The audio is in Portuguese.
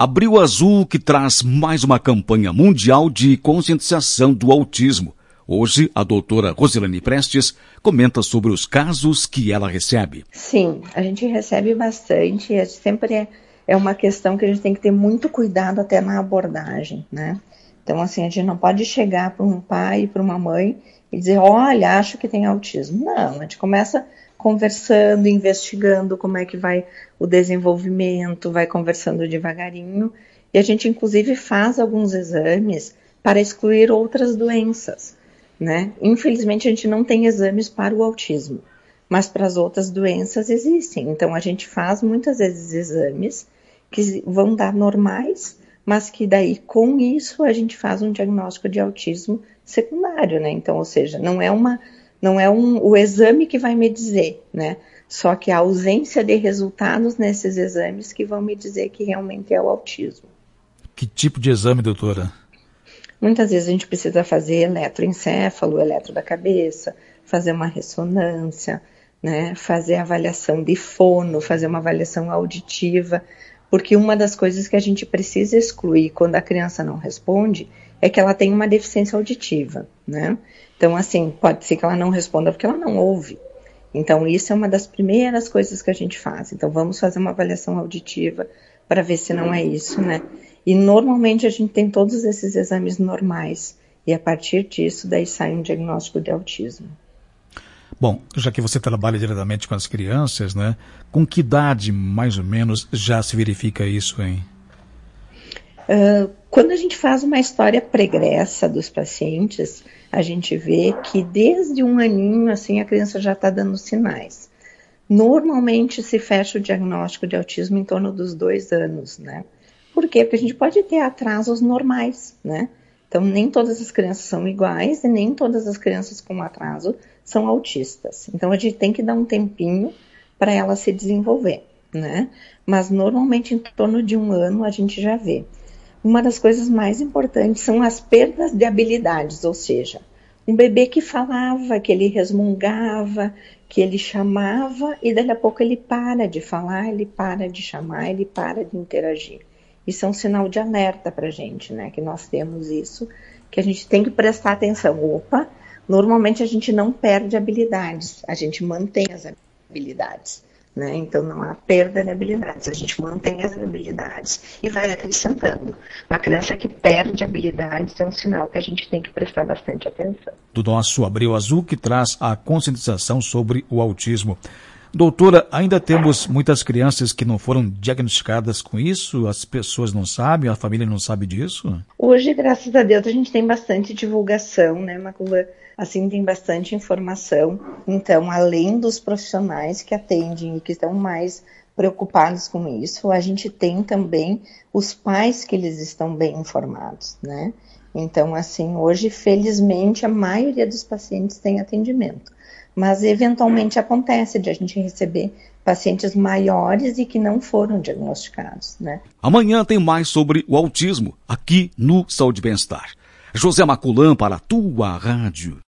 Abril Azul, que traz mais uma campanha mundial de conscientização do autismo. Hoje, a doutora Rosilane Prestes comenta sobre os casos que ela recebe. Sim, a gente recebe bastante, sempre é uma questão que a gente tem que ter muito cuidado até na abordagem, né? Então, assim, a gente não pode chegar para um pai e para uma mãe e dizer, olha, acho que tem autismo. Não, a gente começa conversando, investigando como é que vai o desenvolvimento, vai conversando devagarinho, e a gente, inclusive, faz alguns exames para excluir outras doenças, né? Infelizmente, a gente não tem exames para o autismo, mas para as outras doenças existem. Então, a gente faz muitas vezes exames que vão dar normais, mas que daí, com isso, a gente faz um diagnóstico de autismo secundário, né? Então, ou seja, não é o exame que vai me dizer, né? Só que a ausência de resultados nesses exames que vão me dizer que realmente é o autismo. Que tipo de exame, doutora? Muitas vezes a gente precisa fazer eletroencefalo, eletro da cabeça, fazer uma ressonância, né? Fazer avaliação de fono, fazer uma avaliação auditiva, porque uma das coisas que a gente precisa excluir quando a criança não responde é que ela tem uma deficiência auditiva, né? Então, assim, pode ser que ela não responda porque ela não ouve. Então, isso é uma das primeiras coisas que a gente faz. Então, vamos fazer uma avaliação auditiva para ver se não é isso, né? E, normalmente, a gente tem todos esses exames normais. E, a partir disso, daí sai um diagnóstico de autismo. Bom, já que você trabalha diretamente com as crianças, né? Com que idade, mais ou menos, já se verifica isso, hein? Quando a gente faz uma história pregressa dos pacientes, a gente vê que desde um aninho, assim, a criança já está dando sinais. Normalmente se fecha o diagnóstico de autismo em torno dos 2 anos, né? Por quê? Porque a gente pode ter atrasos normais, né? Então, nem todas as crianças são iguais e nem todas as crianças com atraso são autistas. Então, a gente tem que dar um tempinho para ela se desenvolver, né? Mas, normalmente, em torno de 1 ano, a gente já vê. Uma das coisas mais importantes são as perdas de habilidades, ou seja, um bebê que falava, que ele resmungava, que ele chamava e daqui a pouco ele para de falar, ele para de chamar, ele para de interagir. Isso é um sinal de alerta para a gente, né? Que nós temos isso, que a gente tem que prestar atenção. Opa, normalmente a gente não perde habilidades, a gente mantém as habilidades. Né? Então não há perda de habilidades, a gente mantém as habilidades e vai acrescentando. Uma criança que perde habilidades é um sinal que a gente tem que prestar bastante atenção. Do nosso Abril Azul, que traz a conscientização sobre o autismo. Doutora, ainda temos muitas crianças que não foram diagnosticadas com isso? As pessoas não sabem, a família não sabe disso? Hoje, graças a Deus, a gente tem bastante divulgação, né, Macula? Assim, tem bastante informação. Então, além dos profissionais que atendem e que estão mais preocupados com isso, a gente tem também os pais que eles estão bem informados, né? Então, assim, hoje, felizmente, a maioria dos pacientes tem atendimento. Mas, eventualmente, acontece de a gente receber pacientes maiores e que não foram diagnosticados, né? Amanhã tem mais sobre o autismo, aqui no Saúde e Bem-Estar. José Maculam para a tua rádio.